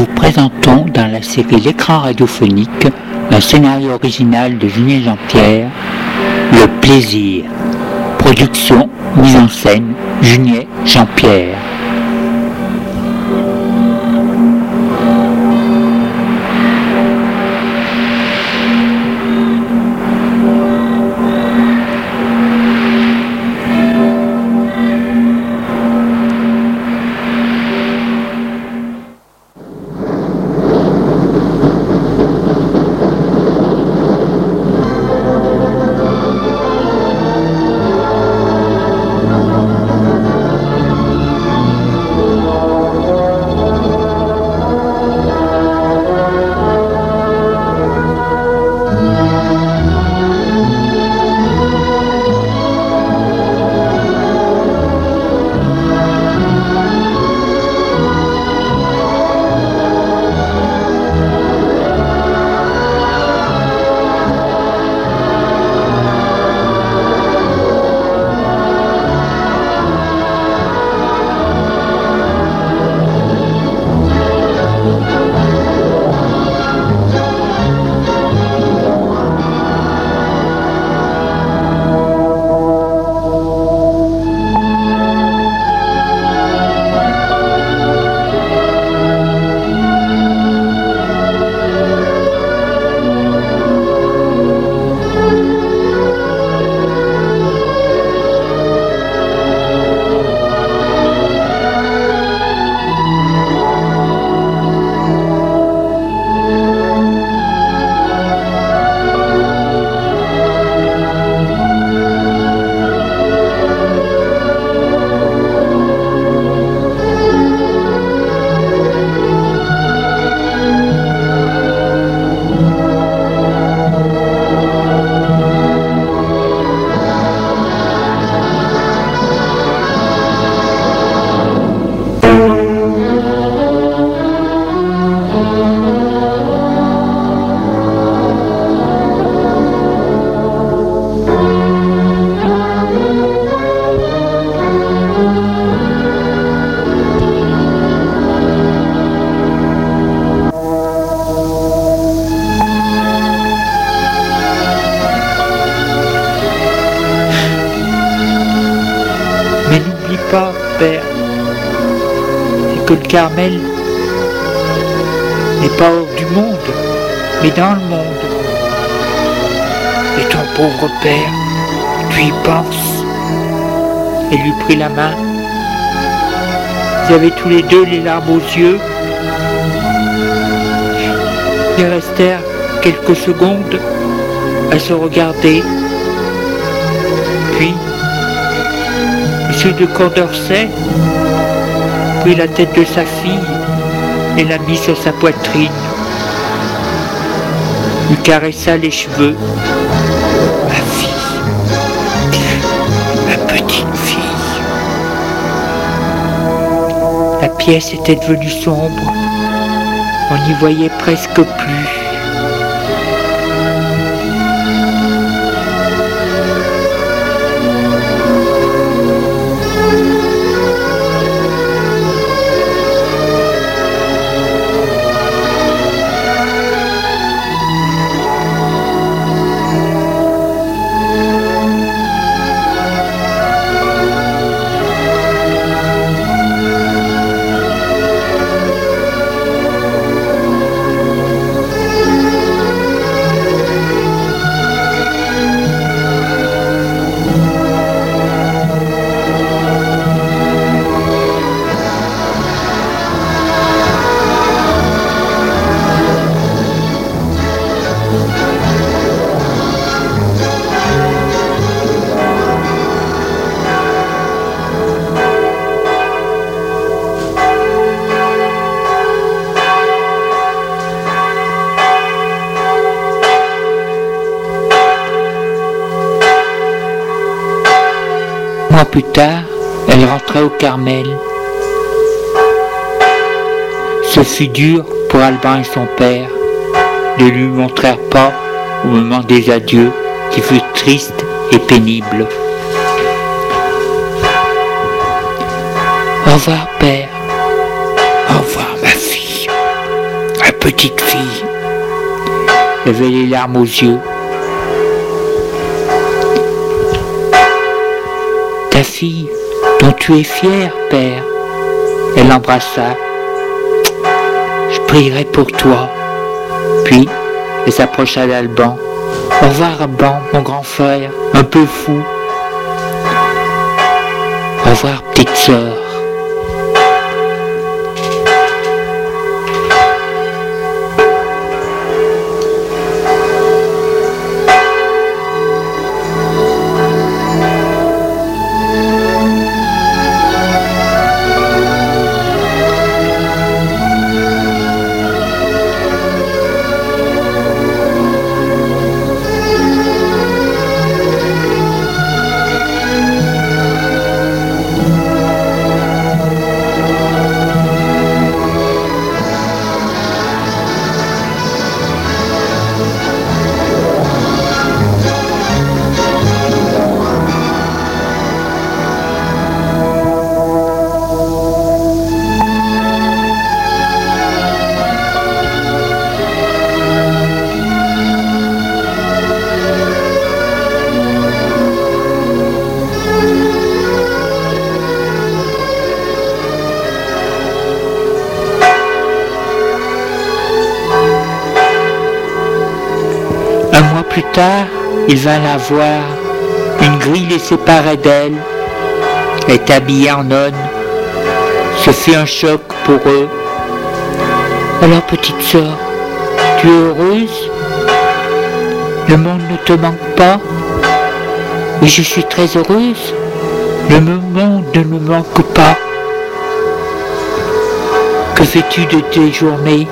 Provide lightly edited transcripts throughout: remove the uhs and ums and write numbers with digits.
vous présentons dans la série L'écran radiophonique un scénario original de Julien Jean-Pierre, Le plaisir. Production, mise en scène, Julien Jean-Pierre. Mais n'oublie pas, Père, c'est que le Carmel n'est pas hors du monde, mais dans le monde. Et ton pauvre Père, tu y penses. Elle lui prit la main. Ils avaient tous les deux les larmes aux yeux. Ils restèrent quelques secondes à se regarder. Puis, M. de Condorcet prit la tête de sa fille et la mit sur sa poitrine, lui caressa les cheveux. Ma fille, ma petite fille. La pièce était devenue sombre, on n'y voyait presque plus. Mois plus tard, elle rentrait au Carmel. Ce fut dur pour Alban et son père ne lui montrèrent pas au moment des adieux qui fut triste et pénible. Au revoir, père. Au revoir, ma fille. petite fille. Il avait les larmes aux yeux. Ta fille, dont tu es fier, père. Elle l'embrassa. Je prierai pour toi. Puis, elle s'approcha d'Alban. Au revoir, Alban, mon grand frère, un peu fou. Au revoir, petite sœur. Plus tard, il vint la voir. Une grille les séparait d'elle. Elle était habillée en nonne. Ce fut un choc pour eux. Alors, petite sœur, tu es heureuse? Le monde ne te manque pas? Oui, je suis très heureuse. Le monde ne me manque pas. Que fais-tu de tes journées?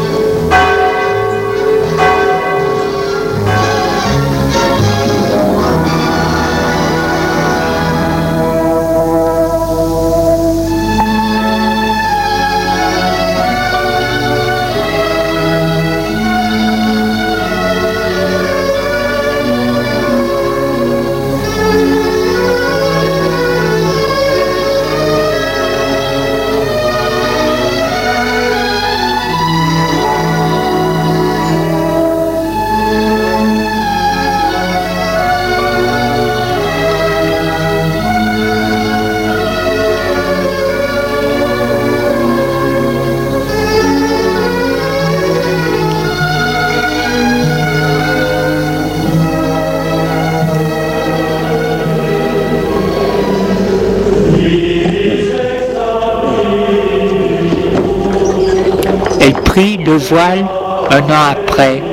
Prit le voile un an après.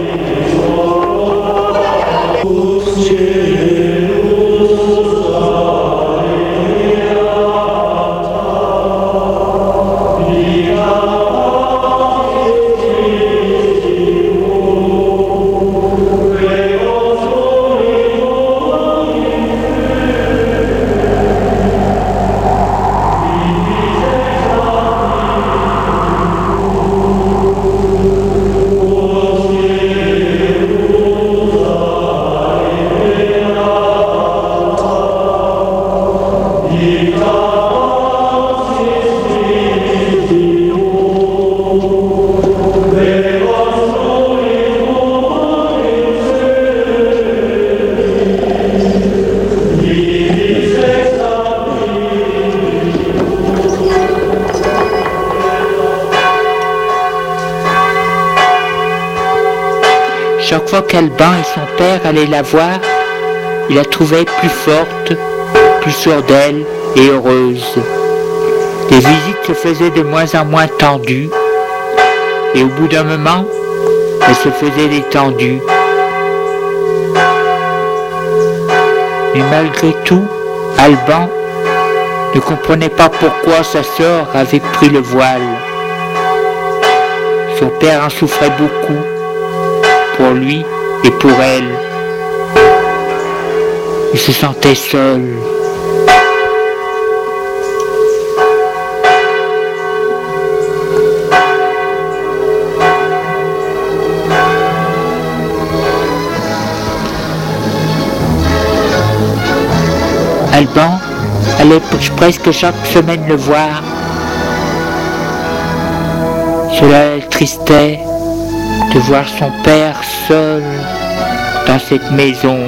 Chaque fois qu'Alban et son père allaient la voir, il la trouvait plus forte, plus sûre d'elle et heureuse. Les visites se faisaient de moins en moins tendues, et au bout d'un moment, elles se faisaient détendues. Mais malgré tout, Alban ne comprenait pas pourquoi sa sœur avait pris le voile. Son père en souffrait beaucoup, pour lui et pour elle. Il se sentait seul. Alban allait presque chaque semaine le voir. Cela l'attristait. de voir son père seul dans cette maison.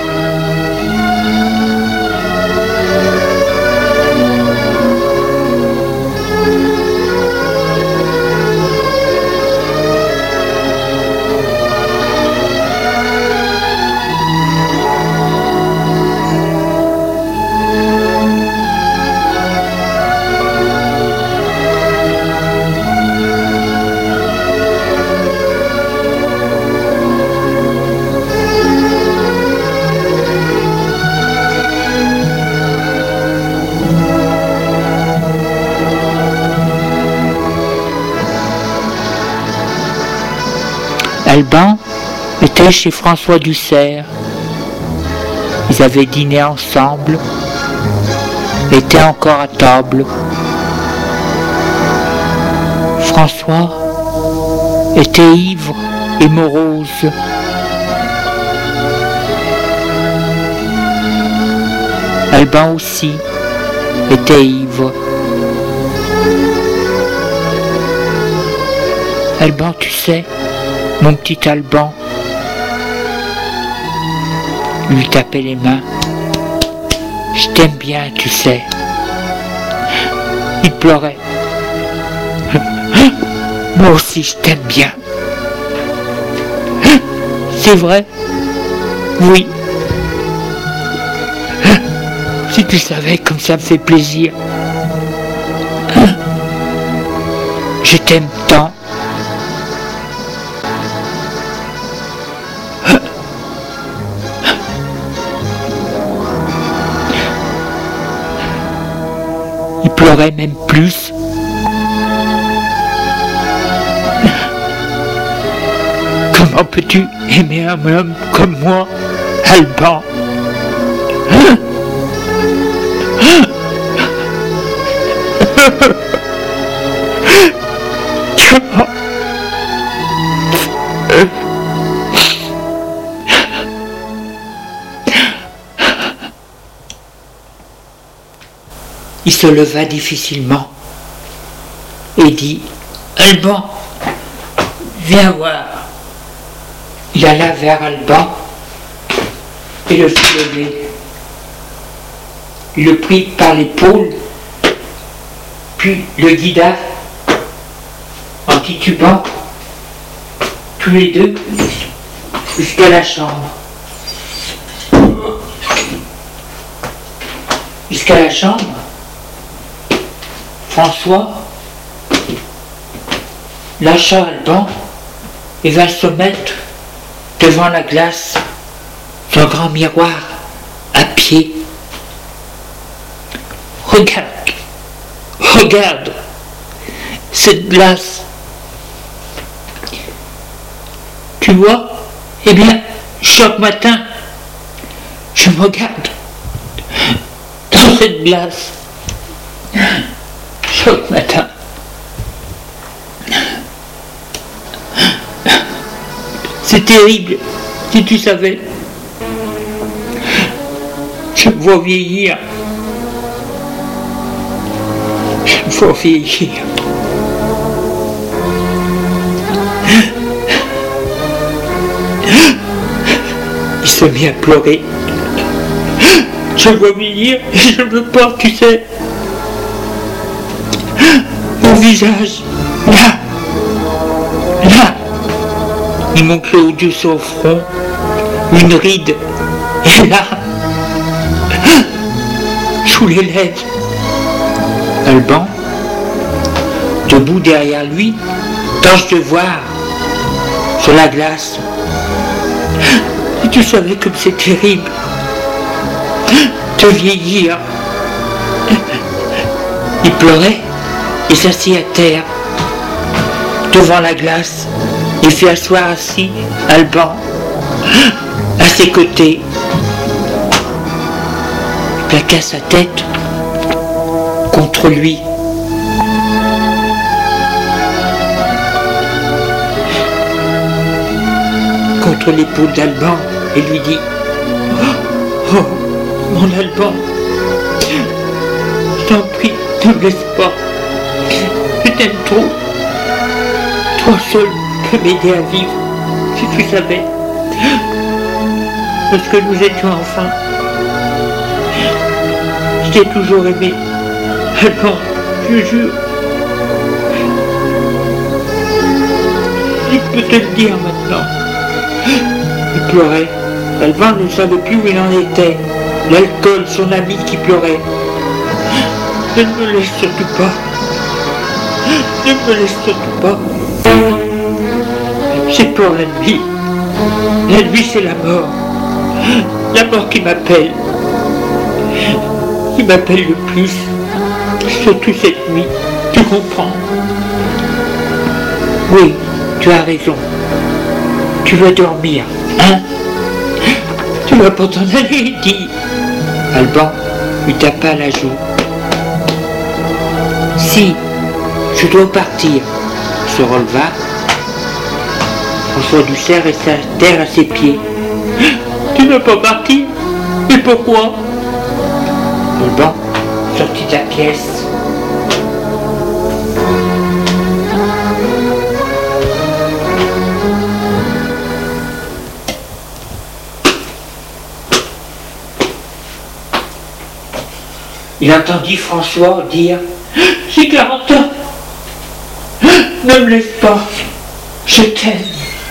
Alban était chez François Dussert. Ils avaient dîné ensemble, étaient encore à table. François était ivre et morose. Alban aussi était ivre. Alban, tu sais, mon petit Alban, lui tapait les mains. Je t'aime bien, tu sais. Il pleurait. Moi aussi, je t'aime bien. C'est vrai? Oui. Si tu savais comme ça me fait plaisir. Je t'aime tant. Il pleurait même plus. Comment peux-tu aimer un homme comme moi, Alban? Il se leva difficilement et dit « Alban, viens voir ». Il alla vers Alban et le fit lever. Il le prit par l'épaule, puis le guida en titubant tous les deux jusqu'à la chambre. Jusqu'à la chambre, François lâcha Alban et vint se mettre devant la glace d'un grand miroir à pied. Regarde, regarde cette glace. Tu vois, eh bien, chaque matin, je me regarde dans cette glace. Chaque matin. C'est terrible, si tu savais. Je me vois vieillir. Je me vois vieillir. Il se mit à pleurer. Je me vois vieillir et je ne veux pas, tu sais. Mon visage, là, là. Il montrait au-dessus son front une ride, et là, sous les lèvres. Alban, debout derrière lui, tâche de voir sur la glace. Et tu savais comme c'est terrible de vieillir. Il pleurait et s'assit à terre devant la glace et fit asseoir assis Alban à ses côtés. Il plaqua sa tête contre lui. Contre l'épaule d'Alban et lui dit « Oh, mon Alban, je t'en prie, ne me laisse pas. Je t'aime trop. Toi seul peux m'aider à vivre, si tu savais. Lorsque nous étions enfants, je t'ai toujours aimé. Alban, je jure. Je peux te le dire maintenant. Il pleurait. Alban ne savait plus où il en était. L'alcool, son ami qui pleurait. Ne me laisse surtout pas. Ne me laisse surtout pas. J'ai peur la nuit. La nuit, c'est la mort. La mort qui m'appelle. Qui m'appelle le plus. Surtout cette nuit. Tu comprends? Oui, tu as raison. Tu vas dormir, hein? Tu vas pas t'en aller, dis. Alban lui tapa la joue. Si, je dois partir. Se releva. François Dussert resta terre à ses pieds. Tu ne veux pas partir? Mais pourquoi? Alban sortit de la pièce. Il entendit François dire « J'ai 40 ans. Ne me laisse pas. Je t'aime. »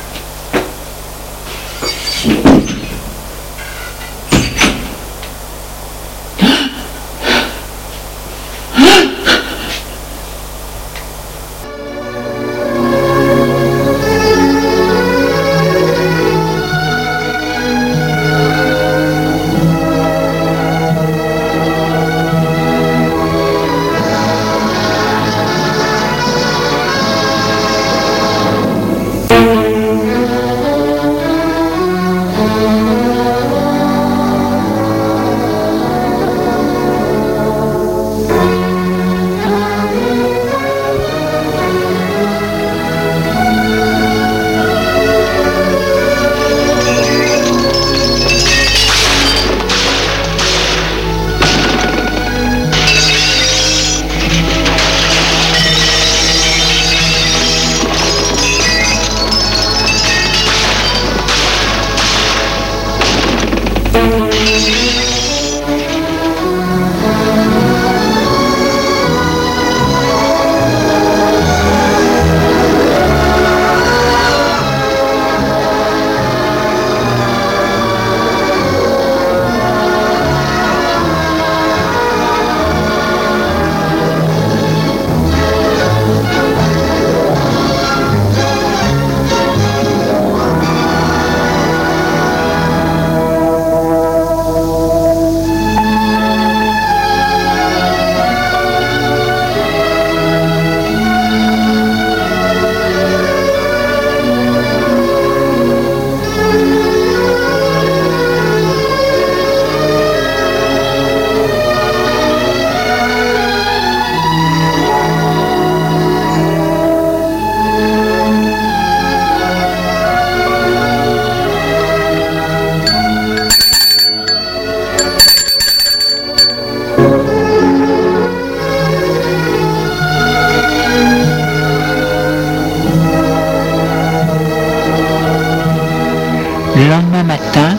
Le lendemain matin,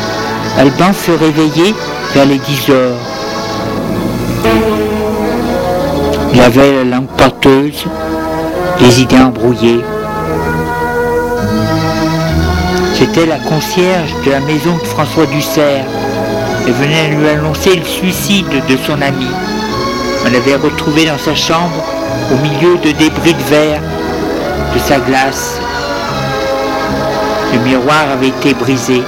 Alban fut réveillé vers les 10 heures. Il avait la langue porteuse, les idées embrouillées. C'était la concierge de la maison de François Dussert. Elle venait lui annoncer le suicide de son ami. On l'avait retrouvé dans sa chambre, au milieu de débris de verre, de sa glace. Le miroir avait été brisé.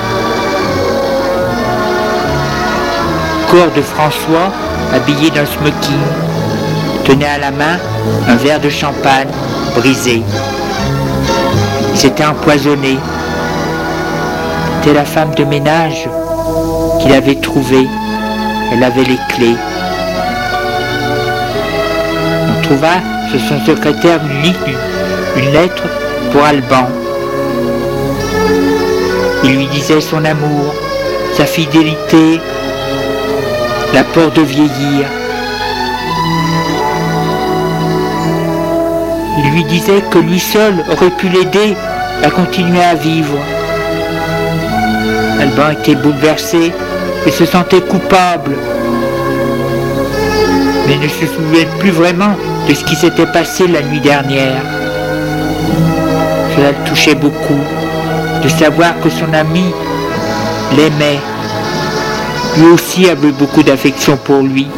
Le corps de François, habillé d'un smoking, tenait à la main un verre de champagne brisé. Il s'était empoisonné. C'était la femme de ménage qu'il avait trouvée. Elle avait les clés. On trouva sur son secrétaire une lettre pour Alban. Il lui disait son amour, sa fidélité, la peur de vieillir. Il lui disait que lui seul aurait pu l'aider à continuer à vivre. Alban était bouleversé et se sentait coupable, mais ne se souvenait plus vraiment de ce qui s'était passé la nuit dernière. Cela le touchait beaucoup de savoir que son ami l'aimait. Lui aussi avait beaucoup d'affection pour lui.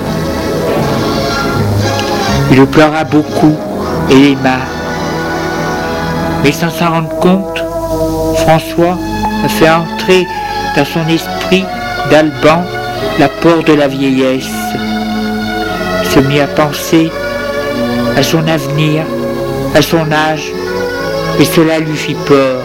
Il le pleura beaucoup et l'aima. Mais sans s'en rendre compte, François a fait entrer dans son esprit d'Alban l'apport de la vieillesse. Il se mit à penser à son avenir, à son âge, et cela lui fit peur.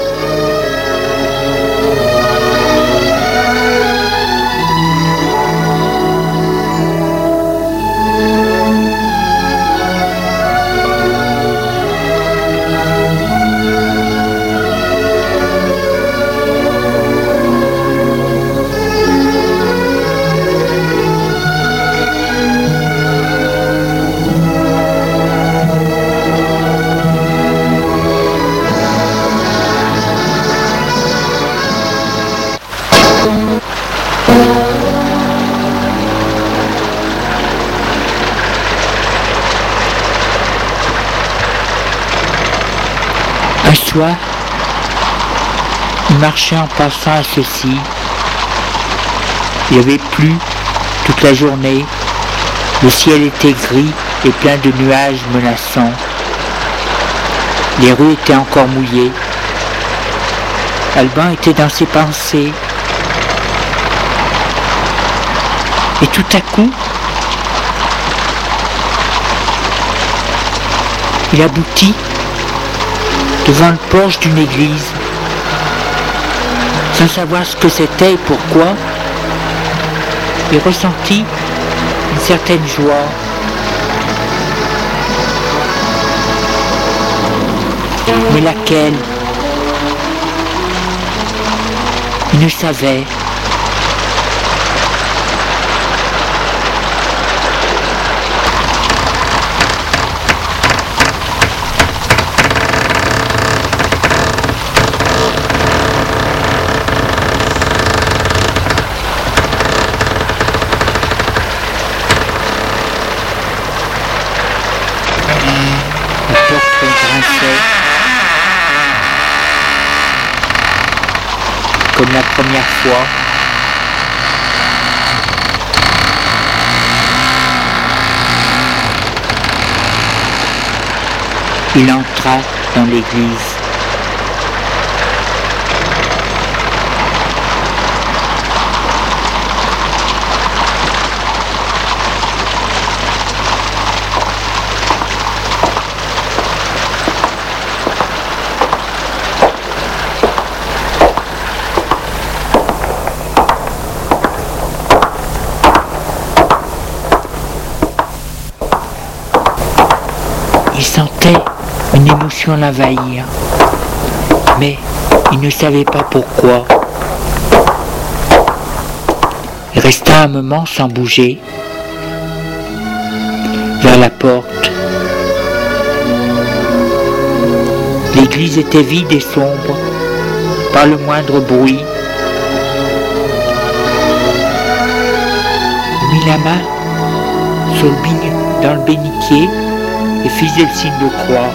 Un soir, il marchait en pensant à ceci. Il avait plu toute la journée, le ciel était gris et plein de nuages menaçants. Les rues étaient encore mouillées. Alban était dans ses pensées. Et tout à coup, il aboutit devant le porche d'une église. Sans savoir ce que c'était et pourquoi, il ressentit une certaine joie. Mais laquelle? Il ne savait. Comme la première fois. Il entra dans l'église. Il sentait une émotion l'envahir, mais il ne savait pas pourquoi. Il resta un moment sans bouger, vers la porte. L'église était vide et sombre, pas le moindre bruit. Il mit la main dans le bénitier et faisait le signe de croix.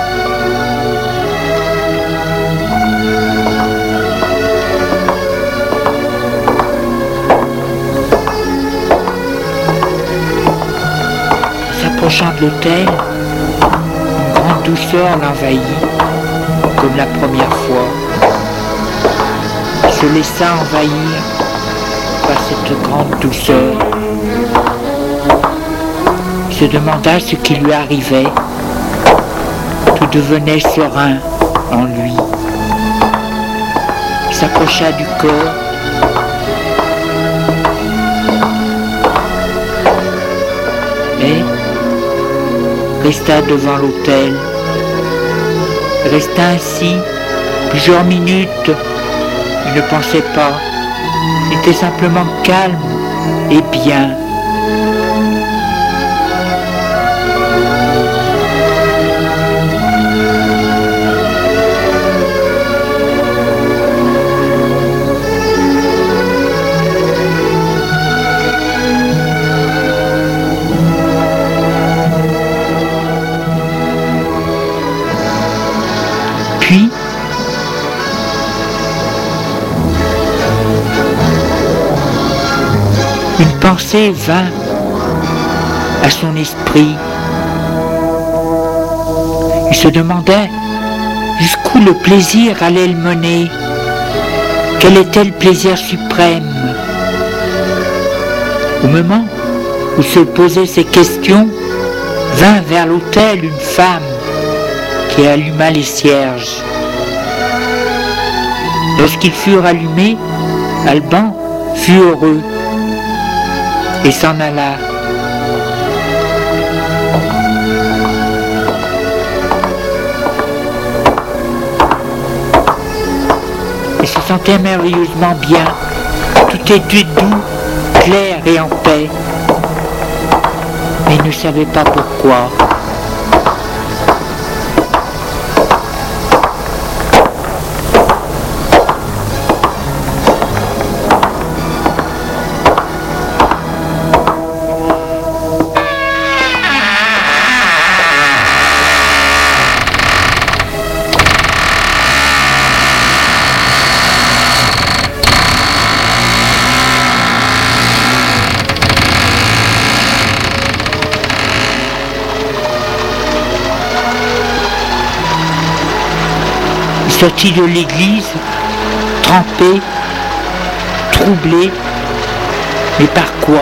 S'approchant de l'autel, une grande douceur l'envahit, comme la première fois. Il se laissa envahir par cette grande douceur. Il se demanda ce qui lui arrivait. Tout devenait serein en lui. Il s'approcha du corps. Et resta devant l'autel. Il resta ainsi plusieurs minutes. Il ne pensait pas. Il était simplement calme et bien. puis, une pensée vint à son esprit. Il se demandait jusqu'où le plaisir allait le mener. Quel était le plaisir suprême? Au moment où se posaient ces questions, vint vers l'autel une femme qui alluma les cierges. Lorsqu'ils furent allumés, Alban fut heureux et s'en alla. Il se sentait merveilleusement bien. Tout était doux, clair et en paix. Mais il ne savait pas pourquoi. Sorti de l'église, trempé, troublé, mais par quoi?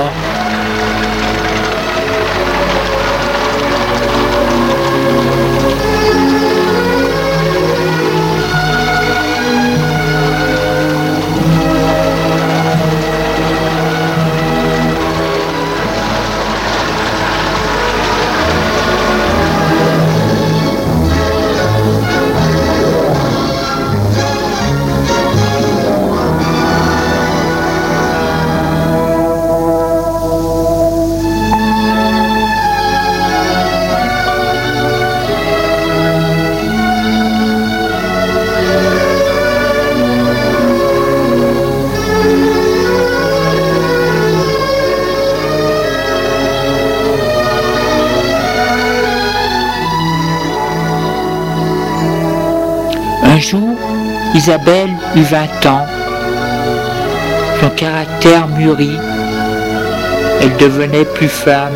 Un jour, Isabelle eut 20 ans. Son caractère mûrit. Elle devenait plus femme.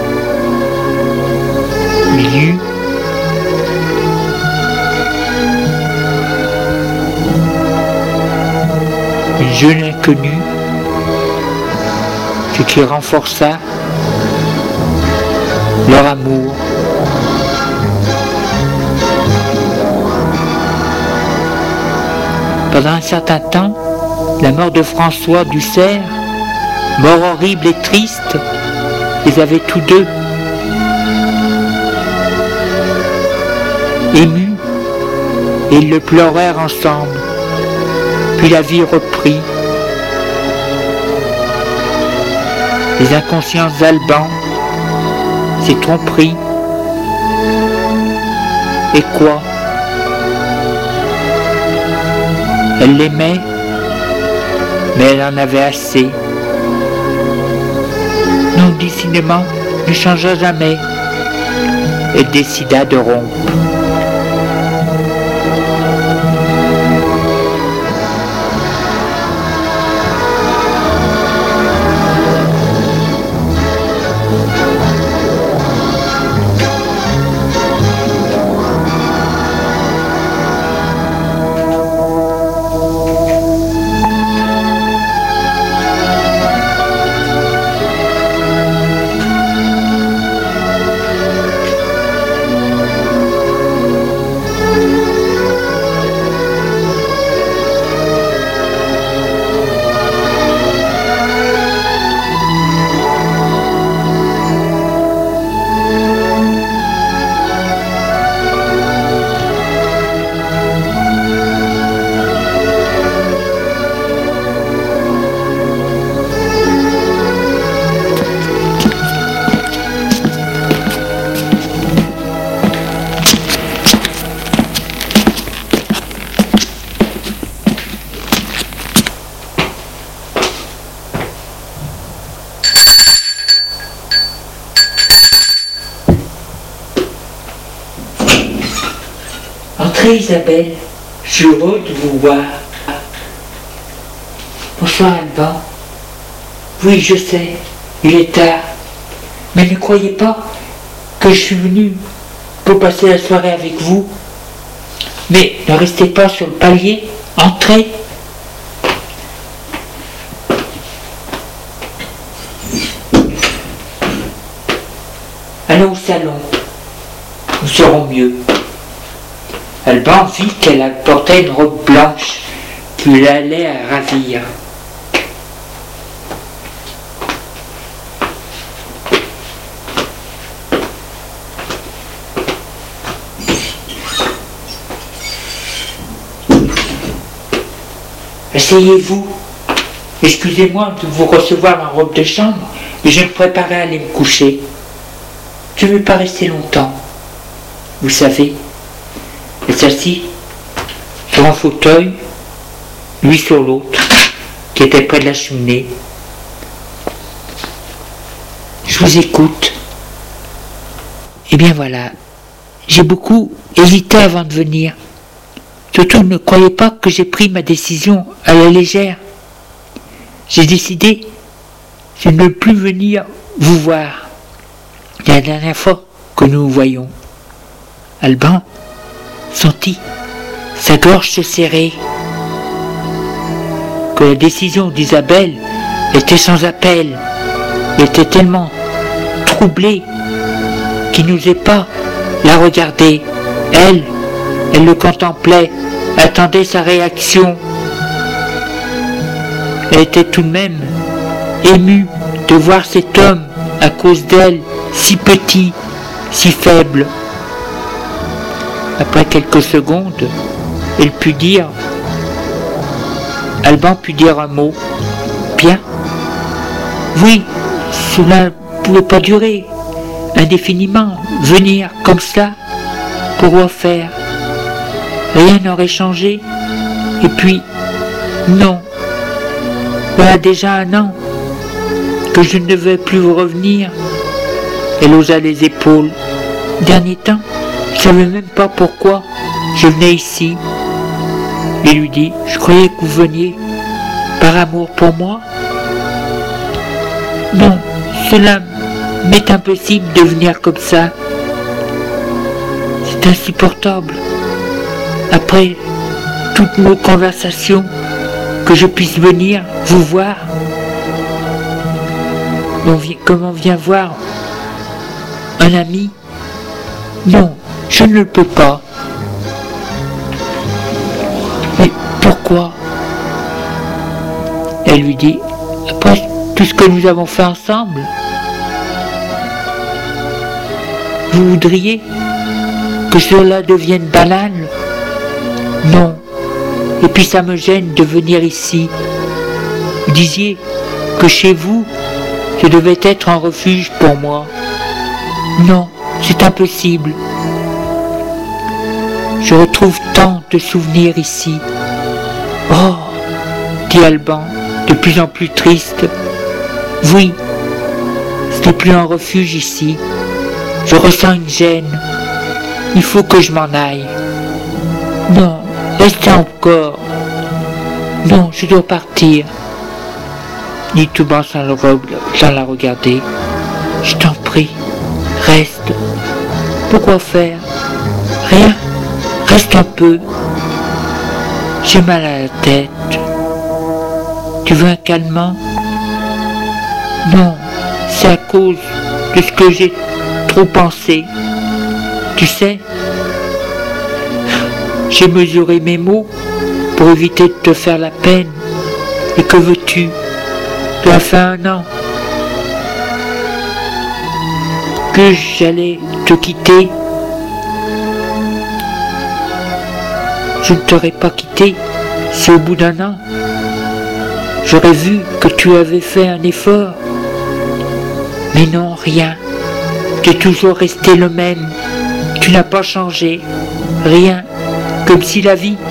Il y eut une jeune inconnue, ce qui renforça leur amour. Pendant un certain temps, la mort de François Dussert, mort horrible et triste, les avait tous deux émus, et ils le pleurèrent ensemble. Puis la vie reprit. Les inconsciences d'Alban, ses tromperies. Et quoi? Elle l'aimait, mais elle en avait assez. Non, décidément, ne changea jamais. Elle décida de rompre. Entrez Isabelle, je suis heureux de vous voir. Bonsoir Alban. Oui, je sais, il est tard. Mais ne croyez pas que je suis venu pour passer la soirée avec vous. Mais ne restez pas sur le palier, entrez. Allons au salon, nous serons mieux. Alban vit qu'elle portait une robe blanche qui l'allait à ravir. Asseyez-vous. Excusez-moi de vous recevoir en robe de chambre, mais je me préparais à aller me coucher. Je ne vais pas rester longtemps. Vous savez, elle s'assit sur un fauteuil, lui sur l'autre, qui était près de la cheminée. Je vous écoute. Eh bien voilà, j'ai beaucoup hésité avant de venir. Surtout ne croyez pas que j'ai pris ma décision à la légère. J'ai décidé de ne plus venir vous voir. La dernière fois que nous nous voyons, Alban sentit sa gorge se serrer, que la décision d'Isabelle était sans appel. Il était tellement troublé qu'il n'osait pas la regarder. Elle le contemplait, attendait sa réaction. Elle était tout de même émue de voir cet homme, à cause d'elle, si petit, si faible. Après quelques secondes, Alban put dire un mot. Bien. Oui, cela ne pouvait pas durer indéfiniment. Venir comme ça, pour quoi faire? Rien n'aurait changé. Et puis, non. Voilà déjà 1 an que je ne devais plus revenir. Elle haussa les épaules. Dernier temps, je ne savais même pas pourquoi je venais ici. Il lui dit, je croyais que vous veniez par amour pour moi. Non, cela m'est impossible de venir comme ça. C'est insupportable. Après toutes nos conversations, que je puisse venir vous voir, comme on vient voir un ami. Non, je ne le peux pas. Mais pourquoi? Elle lui dit, après tout ce que nous avons fait ensemble, vous voudriez que cela devienne banal? Non. Et puis ça me gêne de venir ici. Vous disiez que chez vous, je devais être un refuge pour moi. Non, c'est impossible. Je retrouve tant de souvenirs ici. Oh, dit Alban, de plus en plus triste. Oui, ce n'est plus un refuge ici. Je ressens une gêne. Il faut que je m'en aille. Non, restez encore. Non, je dois partir. Dit tout bas sans la regarder. Je t'en prie, reste. Pourquoi faire? Rien. Reste un peu. J'ai mal à la tête. Tu veux un calmant? Non, c'est à cause de ce que j'ai trop pensé. Tu sais, j'ai mesuré mes mots pour éviter de te faire la peine. Et que veux-tu? Cela fait 1 an que j'allais te quitter. Je ne t'aurais pas quitté si au bout d'1 an, j'aurais vu que tu avais fait un effort. Mais non, rien. Tu es toujours resté le même. Tu n'as pas changé. Rien. Comme si la vie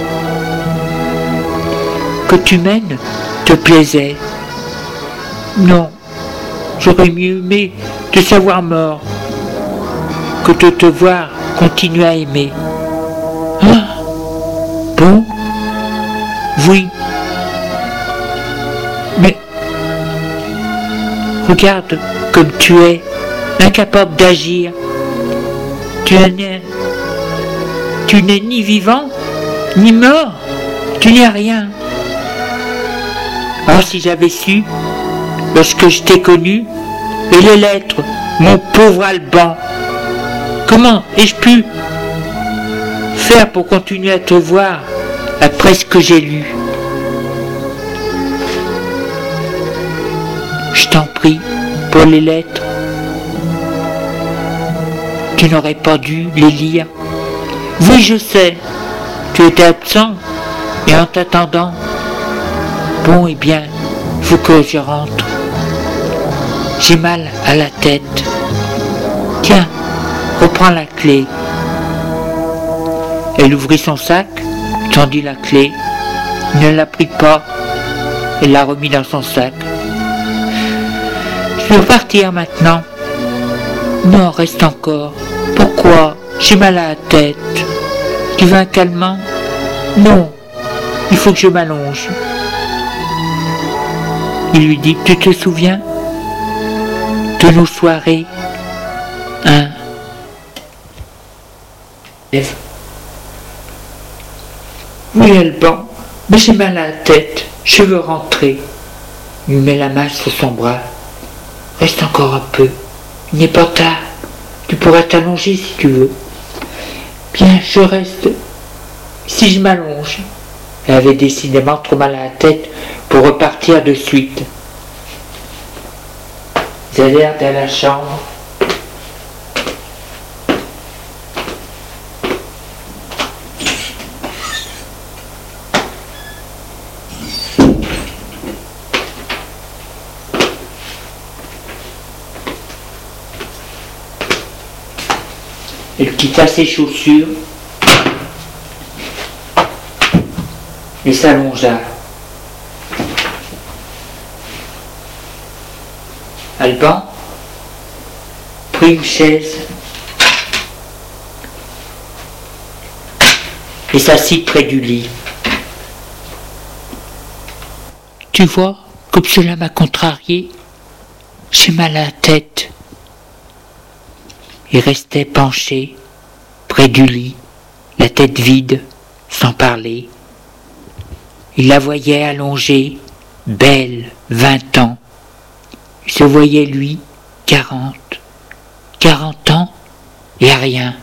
que tu mènes te plaisait. Non. J'aurais mieux aimé te savoir mort que de te voir continuer à aimer. Ah, bon? Oui. Mais regarde comme tu es, incapable d'agir. Tu n'es ni vivant, ni mort. Tu n'es rien. Oh, si j'avais su, lorsque je t'ai connu, et les lettres, mon pauvre Alban, comment ai-je pu faire pour continuer à te voir après ce que j'ai lu? Je t'en prie, pour les lettres, tu n'aurais pas dû les lire. Oui, je sais, tu étais absent, et en t'attendant, bon, eh bien, il faut que je rentre. J'ai mal à la tête. Tiens, reprends la clé. Elle ouvrit son sac, tendit la clé, ne la prit pas, et la remit dans son sac. Je veux partir maintenant. Non, reste encore. Pourquoi? J'ai mal à la tête. Tu veux un calmant? Non, il faut que je m'allonge. Il lui dit, tu te souviens de nos soirées? Hein? Lève. Oui, Alban, mais j'ai mal à la tête, je veux rentrer. Il met la main sur son bras. Reste encore un peu, il n'est pas tard, tu pourras t'allonger si tu veux. Bien, je reste, si je m'allonge. Elle avait décidément trop mal à la tête pour repartir de suite. Ils allèrent dans la chambre. Elle quitta ses chaussures et s'allongea. Alban prit une chaise et s'assit près du lit. Tu vois, comme cela m'a contrarié, j'ai mal à la tête. Il restait penché près du lit, la tête vide, sans parler. Il la voyait allongée, belle, 20 ans. Il se voyait lui, 40 ans, et rien.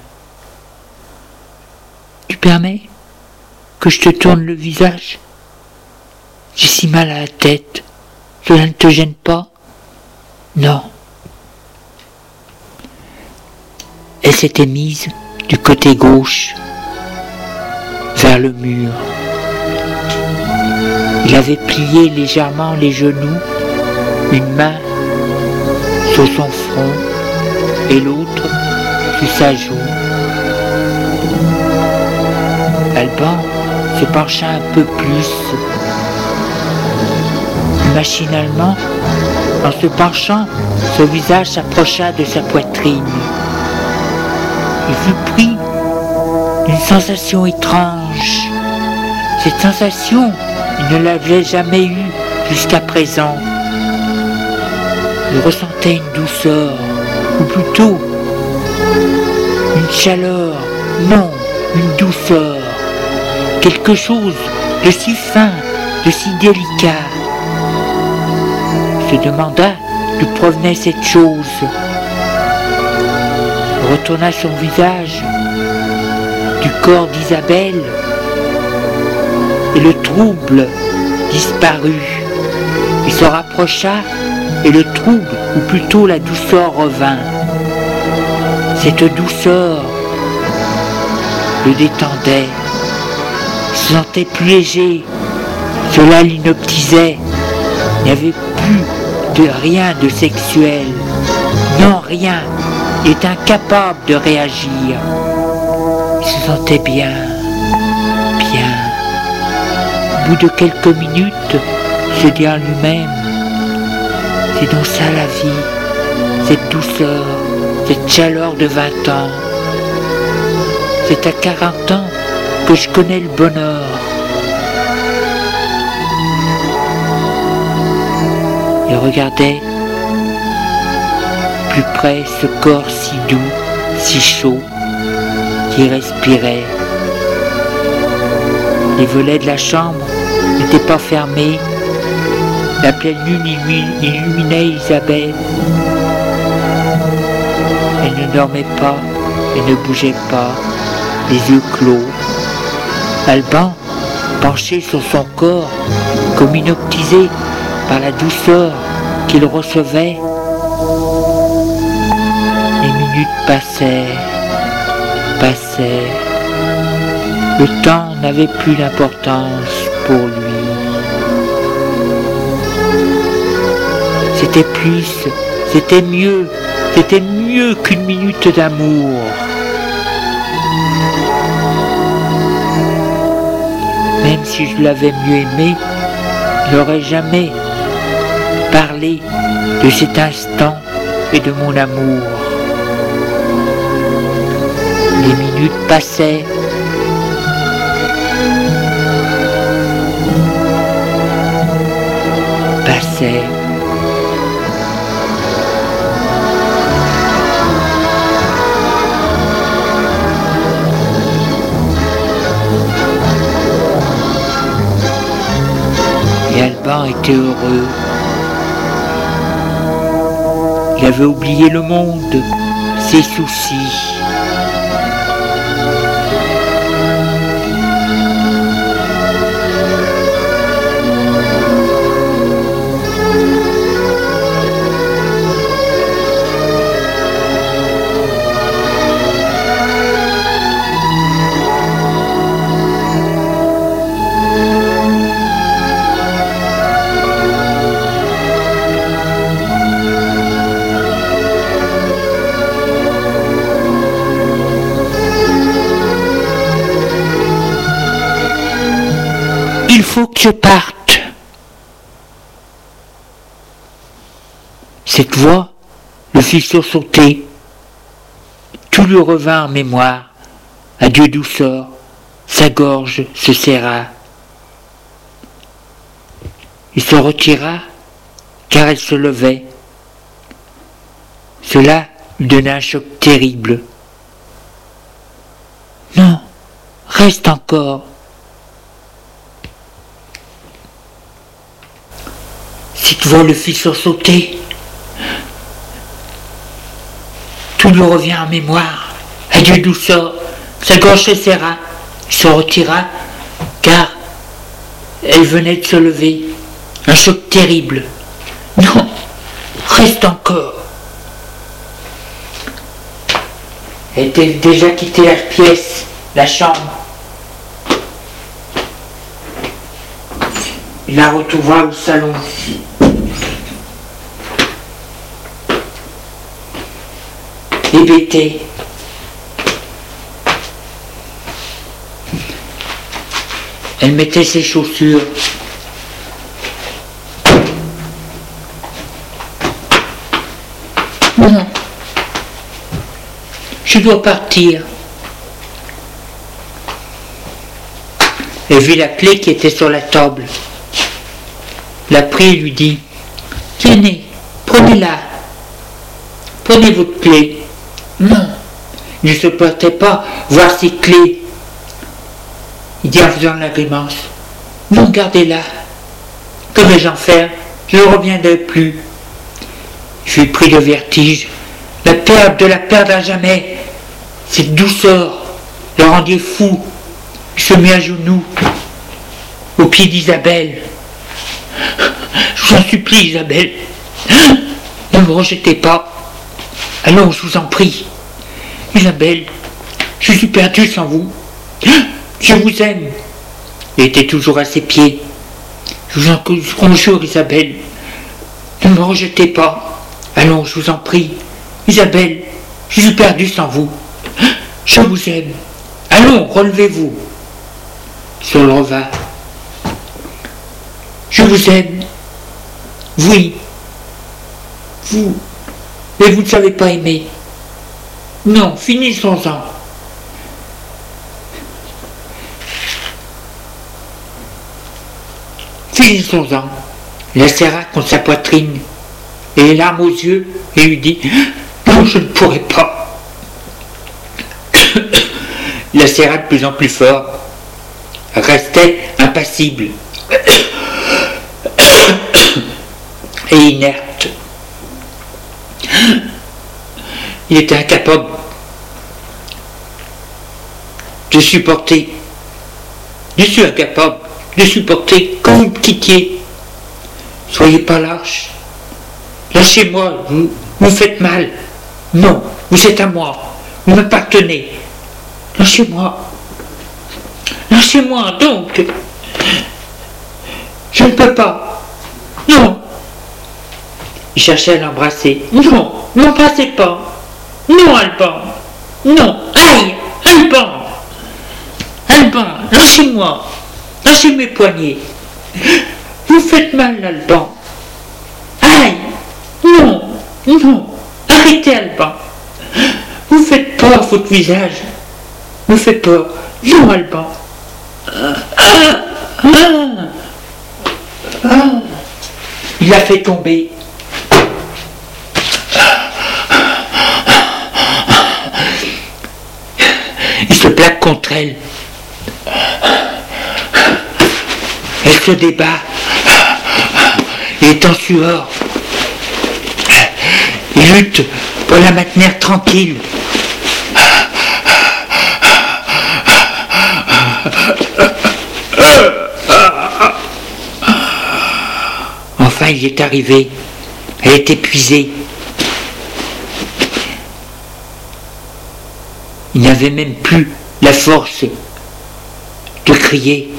Tu permets que je te tourne le visage? J'ai si mal à la tête, cela ne te gêne pas? Non. Elle s'était mise du côté gauche, vers le mur. Il avait plié légèrement les genoux, une main sur son front et l'autre sur sa joue. Alban se pencha un peu plus. Machinalement, en se penchant, son visage s'approcha de sa poitrine. Il fut pris d'une sensation étrange. Cette sensation, il ne l'avait jamais eue jusqu'à présent. Il ressentait une douceur, ou plutôt une chaleur, non, une douceur, quelque chose de si fin, de si délicat. Il se demanda d'où provenait cette chose. Il retourna son visage du corps d'Isabelle et le trouble disparut. Il se rapprocha et le trouble, ou plutôt la douceur revint. Cette douceur le détendait, il se sentait plus léger, cela l'inoptisait, il n'y avait plus de rien de sexuel, non rien, il était incapable de réagir, il se sentait bien. Au bout de quelques minutes, il se dit en lui-même, c'est donc ça la vie, cette douceur, cette chaleur de 20 ans. C'est à 40 ans que je connais le bonheur. Il regardait plus près ce corps si doux, si chaud, qui respirait. Les volets de la chambre n'étaient pas fermés. La pleine lune illuminait Isabelle. Elle ne dormait pas et ne bougeait pas, les yeux clos. Alban, penché sur son corps, comme hypnotisé par la douceur qu'il recevait. Les minutes passaient. Le temps n'avait plus d'importance pour lui. C'était plus, c'était mieux qu'une minute d'amour. Même si je l'avais mieux aimé, je n'aurais jamais parlé de cet instant et de mon amour. Les minutes passaient. Et Alban était heureux. Il avait oublié le monde, ses soucis. Il faut que je parte. Cette voix le fit sursauter. Tout lui revint en mémoire. Adieu douceur, sa gorge se serra. Il se retira car elle se levait. Cela lui donna un choc terrible. Non, reste encore. Cette voix le fit sursauter. Tout lui revient en mémoire. Adieu douceur, sa gorge se serra. Il se retira, car elle venait de se lever. Un choc terrible. Non, reste encore. Elle était déjà quitté la pièce, la chambre. Il la retrouva au salon. Hébété. Elle mettait ses chaussures. Non. Je dois partir. Elle vit la clé qui était sur la table. La prit et lui dit « Tenez, prenez-la. Prenez votre clé. » Non, il ne supportait pas voir ses clés. Il dit en faisant la grimace « Non, gardez-la. Que vais-je en faire? Je ne reviendrai plus. » Je suis pris de vertige. De la perdre à jamais. Cette douceur le rendait fou. Il se mit à genoux, aux pieds d'Isabelle. « Je vous en supplie, Isabelle, ne me rejetez pas. Allons, je vous en prie. Isabelle, je suis perdu sans vous. Je vous aime. » Il était toujours à ses pieds. « Je vous en conjure, Isabelle, ne me rejetez pas. Allons, je vous en prie. Isabelle, je suis perdu sans vous. Je vous aime. Allons, relevez-vous. » Il se releva. « Je vous aime. Oui. Vous. Mais vous ne savez pas aimer. Non, finissons-en. Finissons-en. Il la serra contre sa poitrine et les larmes aux yeux et lui dit « Non, je ne pourrai pas. » Il la serra de plus en plus fort. Elle restait impassible et inerte. Il était incapable de supporter. Je suis incapable de supporter quand vous me quittiez. Soyez pas lâche. Lâchez-moi, vous me faites mal. Non, vous êtes à moi. Vous m'appartenez. Lâchez-moi. Lâchez-moi donc. Je ne peux pas. Non. Il cherchait à l'embrasser. Non, ne m'embrassez pas. Non, Alban. Non. Aïe, Alban. Alban, lâchez-moi. Lâchez mes poignets. Vous faites mal, Alban. Aïe. Non, non. Arrêtez, Alban. Vous faites peur, votre visage. Vous faites peur. Non, Alban. Il l'a fait tomber. Il se plaque contre elle. Elle se débat. Il est en sueur. Il lutte pour la maintenir tranquille. Enfin, il est arrivé. Elle est épuisée. Il n'avait même plus la force de crier.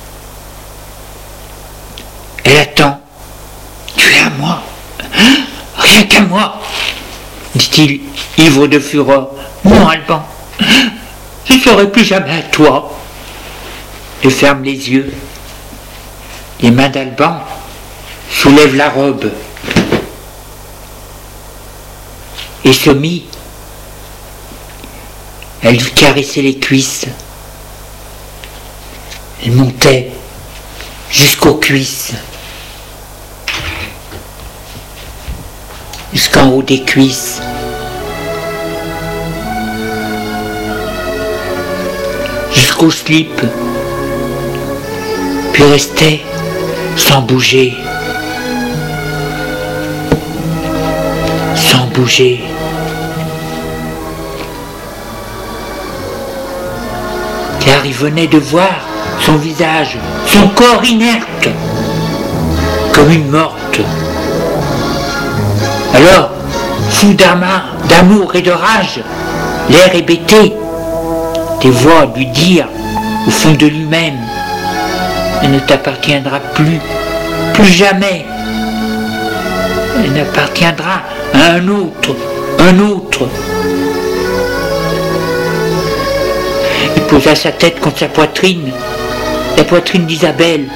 Elle attend. Tu es à moi. Rien qu'à moi, dit-il, ivre de fureur. Non, Alban, je ne serai plus jamais à toi. Elle ferme les yeux. Les mains d'Alban soulèvent la robe et se mit. Elle lui caressait les cuisses. Elle montait jusqu'aux cuisses, jusqu'en haut des cuisses. Jusqu'au slip, puis restait sans bouger. Sans bouger. Car il venait de voir son visage, son corps inerte, comme une morte. Alors, fou d'amour et de rage, l'air hébété, des voix lui dirent au fond de lui-même, elle ne t'appartiendra plus, plus jamais. Elle n'appartiendra à un autre, un autre. Il posa sa tête contre sa poitrine, la poitrine d'Isabelle.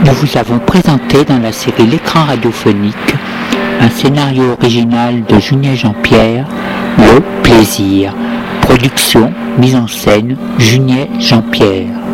Nous vous avons présenté dans la série L'écran radiophonique un scénario original de Julien Jean-Pierre, Le Plaisir. Production, mise en scène, Julien Jean-Pierre.